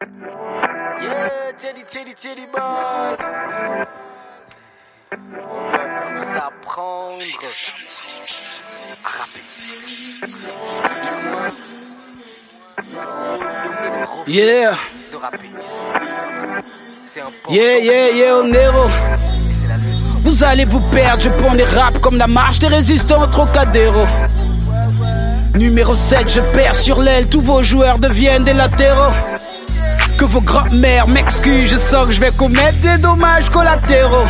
Yeah, Teddy Boy. On va vous apprendre à rapper. Yeah. De rapper. C'est important. Yeah, Nero. Vous allez vous perdre, je prends les raps comme la marche des résistants au Trocadéro. Numéro 7, je perds sur l'aile, tous vos joueurs deviennent des latéraux. Que vos grands-mères m'excusent, je sens que je vais commettre des dommages collatéraux.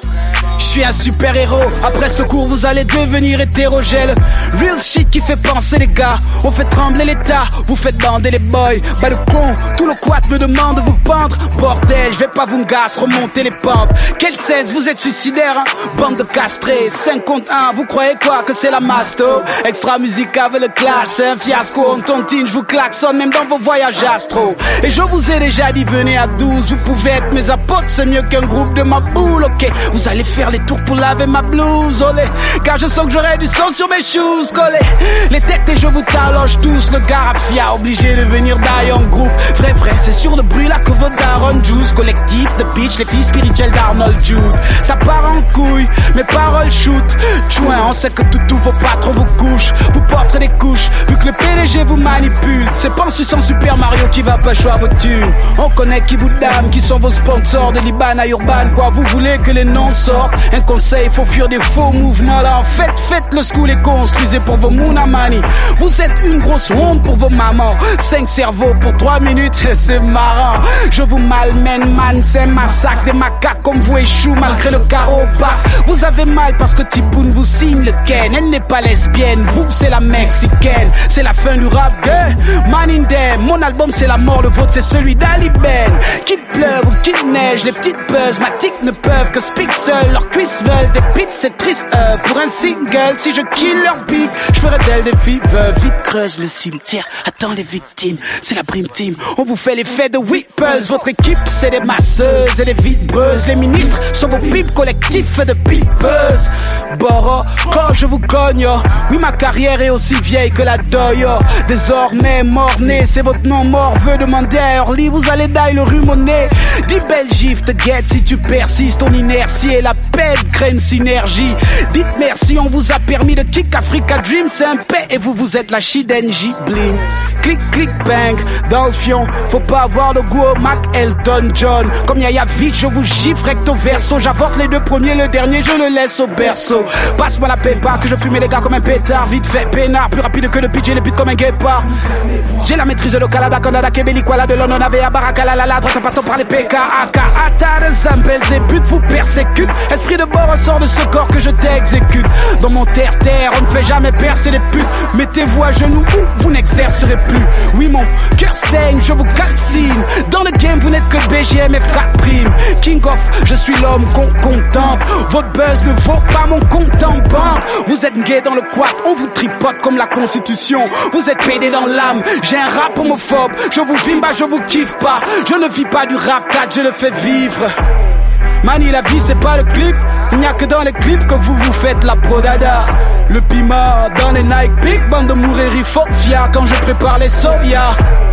Je suis un super héros, après ce cours vous allez devenir hétérogène. Real shit qui fait penser les gars, on fait trembler l'état, vous faites bander les boys. Bah le con, tout le quad me demande de vous pendre. Bordel, je vais pas vous gasse, remonter les pentes. Quel sense, vous êtes suicidaire, hein? Bande de castrés, 5 contre 1, vous croyez quoi que c'est la masto? Extra musique avec le clash, c'est un fiasco. On tontine, je vous klaxonne même dans vos voyages astro. Et je vous ai déjà dit venez à 12, vous pouvez être mes apôtres, c'est mieux qu'un groupe de ma boule, ok. Vous allez faire les tours pour laver ma blouse, olé. Car je sens que j'aurai du sang sur mes shoes, collé. Les têtes et je vous taloche tous, le gars raffia, obligé de venir d'ailleurs en groupe. Vrai, c'est sur le bruit là que votre daron juice. Collectif de bitch, les filles spirituelles d'Arnold Jude. Ça part en couille, mes paroles shoot. Chouin, on sait que tous vos patrons vous couchent, vous porterez des couches, vu que le PDG vous manipule. C'est pas en suçant Super Mario qui va pas choisir vos thunes. On connaît qui vous dame, qui sont vos sponsors de Liban à Urban. Quoi, vous voulez que les noms sortent? Un conseil, faut fuir des faux mouvements là. En fait, faites le school et construisez pour vos mounamani. Vous êtes une grosse honte pour vos mamans. 5 cerveaux pour 3 minutes, c'est marrant. Je vous malmène, man, c'est massacre. Des macaques comme vous échouent malgré le carreau bas. Vous avez mal parce que Tipoun vous signe le ken. Elle n'est pas lesbienne, vous c'est la mexicaine. C'est la fin du rap de Man in Them. Mon album c'est la mort, le vôtre c'est celui d'Ali Ben. Qu'il pleuve ou qu'il neige, les petites buzz matiques ne peuvent que speak seul. Leurs cuisses veulent des pits, c'est triste pour un single. Si je kill leur beat, je ferai d'elles des filles veuves. Vite creuse le cimetière, attends les victimes. C'est la Dream Team, on vous fait l'effet de Whipples. Votre équipe c'est des masseuses et des vibreuses. Les ministres sont vos pipes collectifs de pipeuses. Boro, quand je vous cogne, oui ma carrière est aussi vieille que la doyo. Désormais mort-né, c'est votre nom mort. Veut demander à Early, vous allez die le rhume au nez. 10 belles gifs te guettent si tu persistes. Ton inertie et la peine crée une synergie. Dites merci, on vous a permis de kick Africa Dream. C'est un paix et vous êtes la Shidenji Bling. Clic, clic, bang, dans le fion. Faut pas avoir le goût au Mac Elton John. Comme Yaya vite, je vous gifle recto verso. J'avorte les 2 premiers, le dernier je le laisse au berceau. Passe-moi la pépa, que je fume les gars comme un pétard. Vite fait, peinard, plus rapide que le pitch et les putes comme un guépard. J'ai la maîtrise de Canada, Canada, Québec, Kuala de London, Avea, Barakala, la droite en passant par les PK, AK, Ata, de Zambel, Zébut, vous persécute. Esprit de bord ressort de ce corps que je t'exécute. Dans mon terre-terre, on ne fait jamais percer les putes. Mettez-vous à genoux ou vous n'exercerez plus. Oui, mon cœur saigne, je vous calcine. Dans le game, vous n'êtes que BGM et Frat Prime. King of, je suis l'homme qu'on contemple. Votre buzz ne vaut pas mon compte en banque. Vous êtes gay dans le quad, on vous tripote comme la Constitution. Vous êtes pédé dans l'âme, j'ai un rap homophobe. Je vous vimba, je vous kiffe pas. Je ne vis pas du rap, je le fais vivre. Mani, la vie c'est pas le clip. Il n'y a que dans les clips que vous faites la prodada. Le piment dans les Nike Big, bande de mourir fia quand je prépare les soya.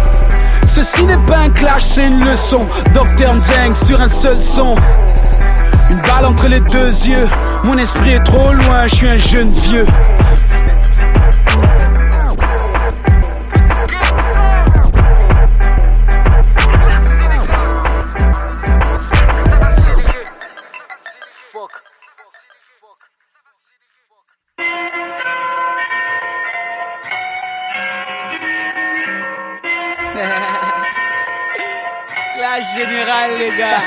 Ceci n'est pas un clash, c'est une leçon. Dr Nzeng sur un seul son. Une balle entre les 2 yeux. Mon esprit est trop loin, je suis un jeune vieux. La générale, les gars.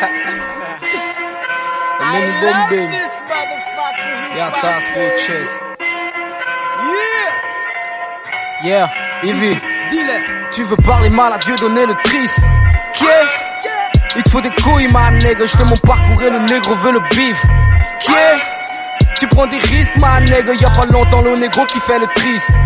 I love this motherfucker. Yeah, that's for chess. Yeah. Yeah, Ivy. Dis-le. Tu veux parler mal à Dieu, donner le triste. Il te faut des couilles, ma nègre. Je fais mon parcours et le négro veut le bif. Tu prends des risques, ma nègre. Y'a pas longtemps, le négro qui fait le triste.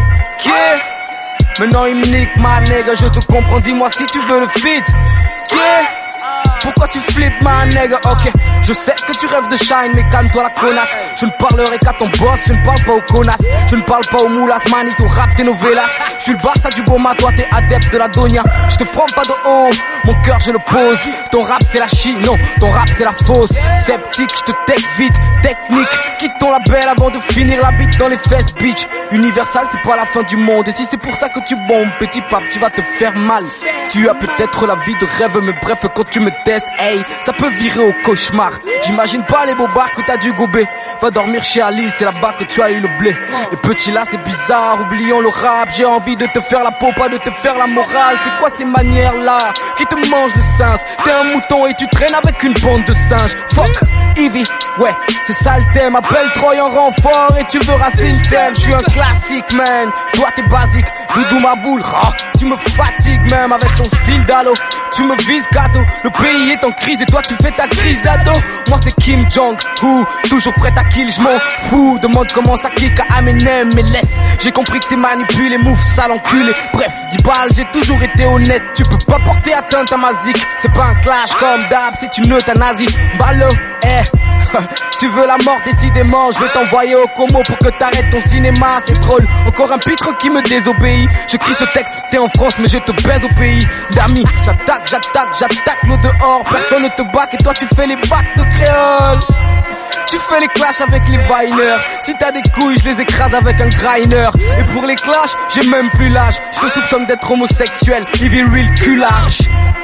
Maintenant il me nique, ma nègre. Je te comprends, dis-moi si tu veux le fit. Pourquoi tu flippes ma nègre? Ok, je sais que tu rêves de shine, mais calme-toi la connasse. Je ne parlerai qu'à ton boss, je ne parle pas aux connasses. Je ne parle pas aux moulas, manito, rap tes novelas. Je suis le Barça du Boma, toi t'es adepte de la Donia. Je te prends pas de haut, mon cœur je le pose. Ton rap c'est la chie, non, ton rap c'est la fausse. Sceptique, je te tech vite, technique. Quitte ton label avant de finir la bite dans les fesses, bitch. Universal c'est pas la fin du monde. Et si c'est pour ça que tu bombes, petit pape, tu vas te faire mal. Tu as peut-être la vie de rêve, mais bref, quand tu me testes, hey, ça peut virer au cauchemar. J'imagine pas les bobards que t'as dû gober. Va dormir chez Alice, c'est là-bas que tu as eu le blé. Et petit là, c'est bizarre, oublions le rap. J'ai envie de te faire la peau, pas de te faire la morale. C'est quoi ces manières-là qui te mangent le sens? T'es un mouton et tu traînes avec une bande de singes. Fuck, Ivy, ouais, c'est ça le thème. Appelle Troy en renfort et tu verras si le thème. Je suis un classique, man. Toi, t'es basique, doudou ma boule. Oh, tu me fatigues même avec ton style d'alo. Tu me vises gâteau, le pays est en crise et toi tu fais ta crise d'ado. Moi c'est Kim Jong-un, toujours prêt à kill, je m'en fous. Demande comment ça kick à Eminem, mais laisse. J'ai compris que t'es manipulé, mouf, sale enculé. Bref, 10 balles, j'ai toujours été honnête. Tu peux pas porter atteinte à ma zik. C'est pas un clash comme d'hab, c'est une euthanasie. Ballo, tu veux la mort décidément, je vais t'envoyer au Como pour que t'arrêtes ton cinéma, c'est drôle. Encore un pitre qui me désobéit. J'écris ce texte, t'es en France mais je te baise au pays. D'amis, j'attaque l'eau dehors. Personne ne te back et toi tu fais les bacs de créole. Tu fais les clashs avec les viners. Si t'as des couilles, je les écrase avec un grinder. Et pour les clashs, j'ai même plus l'âge. Je te soupçonne d'être homosexuel, il est real cul large.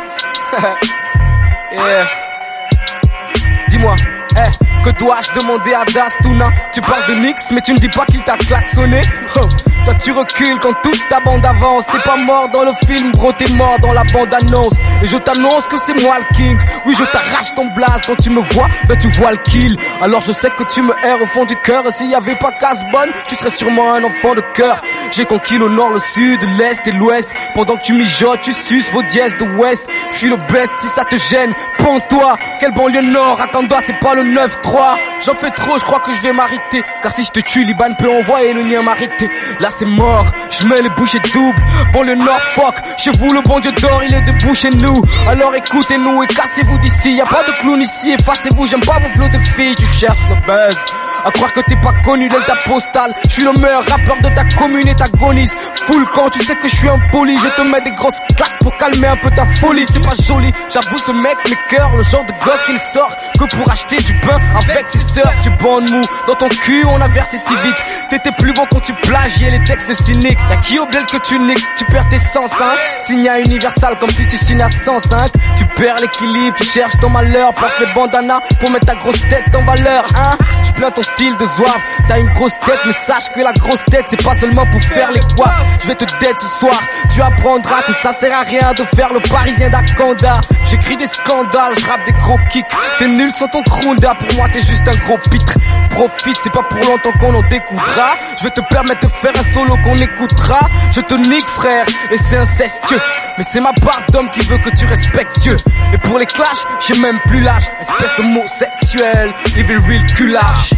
Yeah. Dis-moi, que dois-je demander à Dastuna? Tu parles de Nix, mais tu me dis pas qu'il t'a klaxonné. Toi tu recules quand toute ta bande avance. T'es pas mort dans le film, bro, t'es mort dans la bande-annonce. Et je t'annonce que c'est moi le king. Oui, je t'arrache ton blaze. Quand tu me vois, ben tu vois le kill. Alors je sais que tu me erres au fond du cœur. Et s'il y avait pas Casbonne, tu serais sûrement un enfant de cœur. J'ai conquis le nord, le sud, l'est et l'ouest. Pendant que tu mijotes, tu suces vos dièses de ouest. Je suis le best, si ça te gêne, pends-toi. Quelle banlieue nord, attends-toi, c'est pas le 9-3. J'en fais trop, je crois que je vais m'arrêter. Car si je te tue, Liban peut envoyer le nien m'arrêter. Là c'est mort, je mets les bouchées doubles. Bon le nord, fuck, chez vous le bon Dieu d'or, il est debout chez nous. Alors écoutez-nous et cassez-vous d'ici. Y'a pas de clown ici, effacez-vous, j'aime pas vos flots de filles. Tu cherches le buzz, à croire que t'es pas connu de ta postale. Je suis le meilleur rappeur de ta commune et t'agonises. Full quand tu sais que je suis impoli. Je te mets des grosses claques pour calmer un peu ta folie. C'est pas joli, j'avoue ce mec m'écœure. Le genre de gosse qui ne sort que pour acheter du pain avec ses sœurs. Tu bandes mou, dans ton cul on a versé si vite. T'étais plus bon quand tu plagiais les textes cyniques. Y'a qui au bled que tu niques, tu perds tes sens hein. Signe à Universal comme si tu signes à 105. Tu perds l'équilibre, tu cherches ton malheur. Porte les bandanas pour mettre ta grosse tête en valeur hein. Je plains ton style de zouave, t'as une grosse tête. Mais sache que la grosse tête c'est pas seulement pour faire les coiffes. Je vais te dead ce soir, tu apprendras que ça sert à rien de faire le parisien d'Akanda. J'écris des scandales, je rappe des gros kicks. T'es nul sans ton crunda, pour moi t'es juste un gros pitre. Profite, c'est pas pour longtemps qu'on en découdra. Je vais te permettre de faire un solo qu'on écoutera. Je te nique frère, et c'est incestueux. Mais c'est ma part d'homme qui veut que tu respectes Dieu. Et pour les clashs, j'ai même plus l'âge. Espèce de mot sexuel, evil real cul large.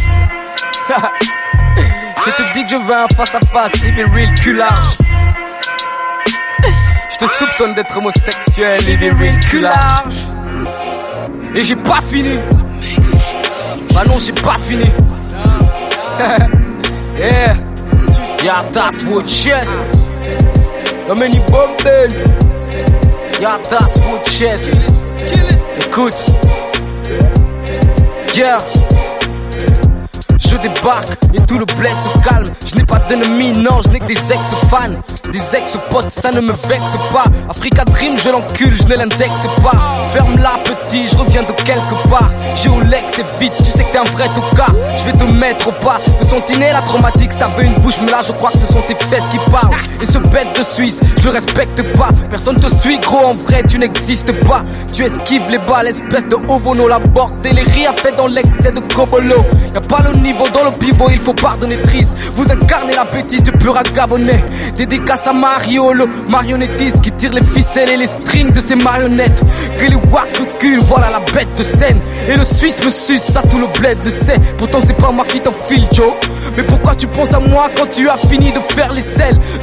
Je te dis que je veux un face à face, evil real cul large. Je te soupçonne d'être homosexuel, evil real cul large. Et j'ai pas fini. Bah non, j'ai pas fini. Yeah. Yeah, that's what chest. No many bumble. Yeah, that's what chest. Écoute. Yeah. Je débarque et tout le bled se calme. Je n'ai pas d'ennemis, non, je n'ai que des ex-fans. Des ex-potes, ça ne me vexe pas. Africa Dream, je l'encule, je ne l'indexe pas. Ferme-la petit, je reviens de quelque part. J'ai au lex, c'est vite, tu sais que t'es un vrai tocard. Je vais te mettre au pas de sentinelle à traumatique. Si t'avais une bouche, mais là je crois que ce sont tes fesses qui parlent. Et ce bête de Suisse, je le respecte pas. Personne te suit, gros, en vrai tu n'existes pas. Tu esquives les balles, espèce de ovono. La bordée, les rires fait dans l'excès de Cobolo. Y'a pas le niveau dans le pivot, il faut pardonner triste. Vous incarnez la bêtise du pur gabonais. Dédicace à Mario, le marionnettiste qui tire les ficelles et les strings de ses marionnettes. Que les wack reculent, voilà la bête de scène. Et le Suisse me suce, ça tout le bled le sait. Pourtant c'est pas moi qui t'enfile Joe. Mais pourquoi tu penses à moi quand tu as fini de faire les selles? Drôle d'homme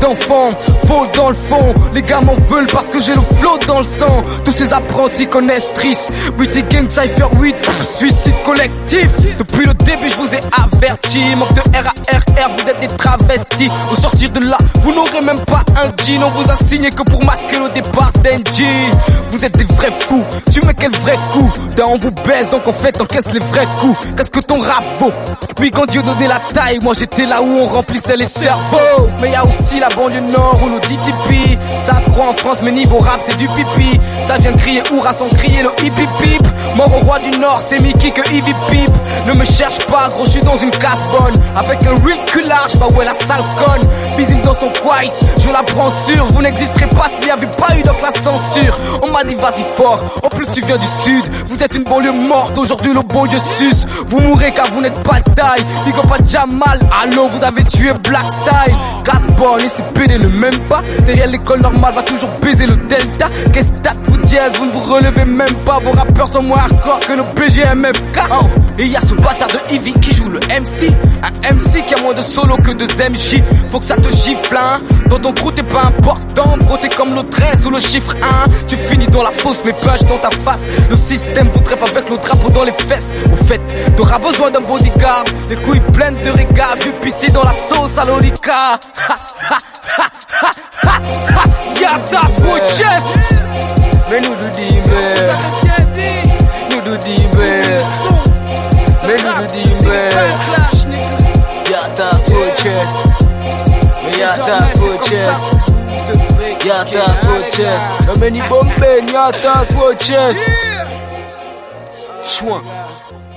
enfants, faux dans le fond. Les gars m'en veulent parce que j'ai le flow dans le sang. Tous ces apprentis connaissent Triss, Witty Gang, Cypher 8, suicide collectif. Depuis le début je vous ai averti, manque de RARR, vous êtes des travestis. Au sortir de là, vous n'aurez même pas un jean. On vous a signé que pour masquer le départ d'Engie. Vous êtes des vrais fous, tu mets quel vrai coup. On vous baisse donc en fait encaisse les vrais coups. Qu'est-ce que ton rap vaut? Puis quand Dieu donnait la taille, moi j'étais là où on remplissait les cerveaux. Mais y a aussi la banlieue nord où nous dit tipi. Ça se croit en France mais niveau rap c'est du pipi. Ça vient de crier Oura sans crier le hip hip hip. Mort au roi du nord c'est Mickey que Ivy Pip. Ne me cherche pas gros, je suis dans une casse bonne. Avec un real cul large, bah ouais la sale conne. Bisine dans son quaïs, je la prends sûre. Vous n'existerez pas s'il y avait pas eu donc la censure. On m'a dit vas-y fort, en plus tu viens du sud. Vous êtes une banlieue morte, aujourd'hui le bon Dieu sus. Vous mourrez car vous n'êtes pas de taille. Big up à Jamal, allô vous avez tué Black Style. Casse-bonne et c'est PD ne même pas. Derrière l'école normale va toujours baiser le delta. Qu'est-ce que vous dites, vous ne vous relevez même pas. Vos rappeurs sont moins hardcore que nos BGMFK. Oh, et y a ce bâtard de Ivy qui joue le MC. Un MC qui a moins de solo que de MJ. Faut que ça te gifle hein. Dans ton trou t'es pas important. Bro t'es comme le 13 ou le chiffre 1. Tu finis dans la fosse mais punch dans ta face. Le système vous trappe avec le drapeau dans les fesses. Au fait, t'auras besoin d'un bodyguard. Les couilles pleines de régal, vu pisser dans la sauce à l'olica. Ha ha ha ha ha ha. Yeah, that's what chest. Mais nous nous disons, nous nous disons, mais nous nous disons, yeah, that's what chest. Yeah, that's what chest. Yeah, that's what chest. No many bomb, yeah, that's what chest. Chouin.